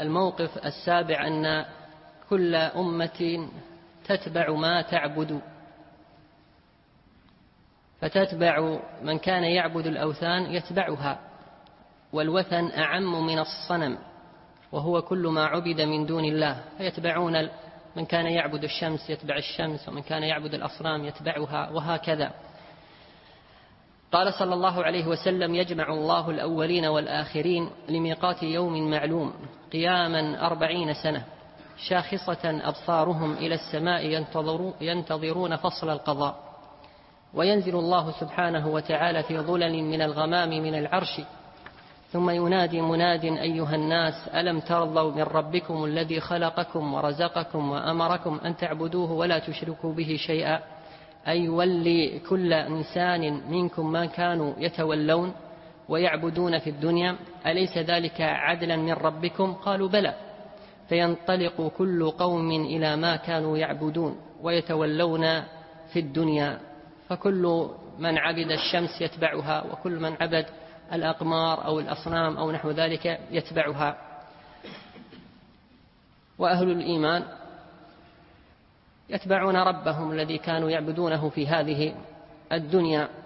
الموقف السابع أن كل أمة تتبع ما تعبد، فتتبع من كان يعبد الأوثان يتبعها، والوثن أعم من الصنم، وهو كل ما عبد من دون الله، فيتبعون من كان يعبد الشمس يتبع الشمس، ومن كان يعبد الأصنام يتبعها، وهكذا. قال صلى الله عليه وسلم: يجمع الله الأولين والآخرين لميقات يوم معلوم قياما 40 سنة، شاخصة أبصارهم إلى السماء ينتظرون فصل القضاء، وينزل الله سبحانه وتعالى في ظلل من الغمام من العرش، ثم ينادي مناد: أيها الناس، ألم ترضوا من ربكم الذي خلقكم ورزقكم وأمركم أن تعبدوه ولا تشركوا به شيئا، أي يولي كل إنسان منكم ما كانوا يتولون ويعبدون في الدنيا، أليس ذلك عدلا من ربكم؟ قالوا: بلى. فينطلق كل قوم إلى ما كانوا يعبدون ويتولون في الدنيا، فكل من عبد الشمس يتبعها، وكل من عبد الأقمار أو الأصنام أو نحو ذلك يتبعها. وأهل الإيمان يتبعون ربهم الذي كانوا يعبدونه في هذه الدنيا.